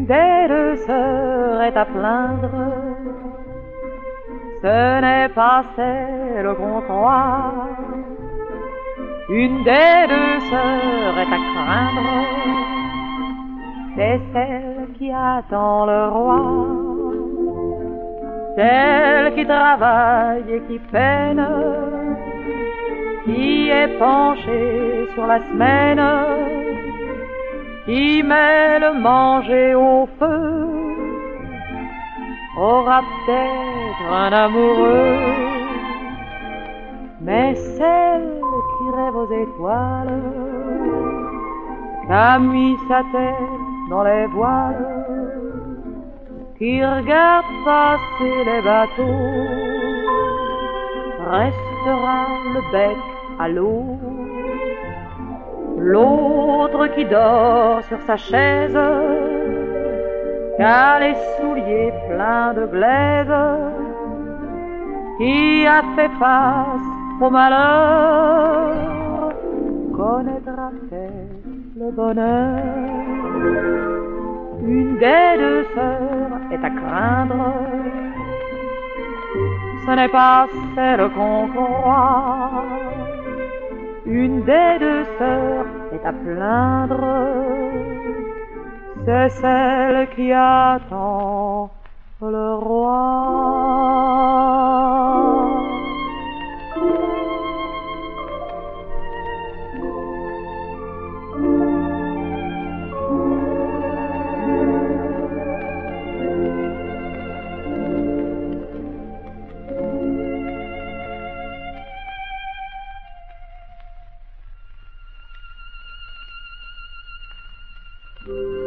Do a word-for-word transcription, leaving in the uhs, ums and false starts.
des deux serait à plaindre, ce n'est pas celle qu'on croit. Une des deux serait à craindre, c'est celle qui attend le roi. Celle qui travaille et qui peine, qui est penchée sur la semaine, qui met le manger au feu, aura peut-être un amoureux. Mais celle qui rêve aux étoiles, qui a mis sa tête dans les voiles, qui regarde passer les bateaux, restera le bec à l'eau. L'autre qui dort sur sa chaise, qui a les souliers pleins de glaise, qui a fait face au malheur, connaîtra peut-être le bonheur. Une des deux sœurs est à craindre, ce n'est pas celle qu'on croit. Une des deux sœurs est à plaindre, c'est celle qui attend le roi. Thank you.